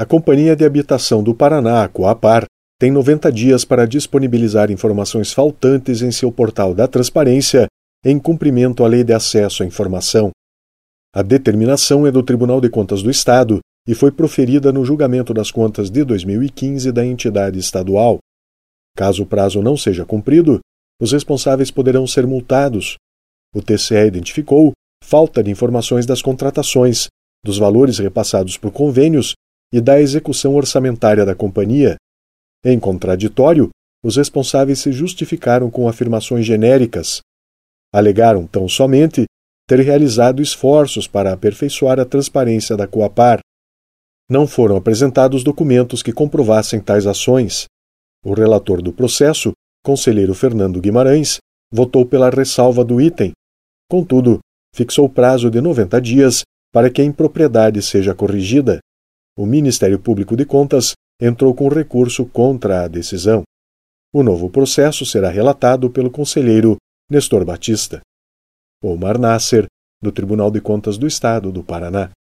A Companhia de Habitação do Paraná, a Coapar, tem 90 dias para disponibilizar informações faltantes em seu portal da Transparência em cumprimento à Lei de Acesso à Informação. A determinação é do Tribunal de Contas do Estado e foi proferida no julgamento das contas de 2015 da entidade estadual. Caso o prazo não seja cumprido, os responsáveis poderão ser multados. O TCE identificou falta de informações das contratações, dos valores repassados por convênios e da execução orçamentária da companhia. Em contraditório, os responsáveis se justificaram com afirmações genéricas. Alegaram tão somente ter realizado esforços para aperfeiçoar a transparência da Coapar. Não foram apresentados documentos que comprovassem tais ações. O relator do processo, conselheiro Fernando Guimarães, votou pela ressalva do item. Contudo, fixou prazo de 90 dias para que a impropriedade seja corrigida. O Ministério Público de Contas entrou com recurso contra a decisão. O novo processo será relatado pelo conselheiro Nestor Batista. Omar Nasser, do Tribunal de Contas do Estado do Paraná.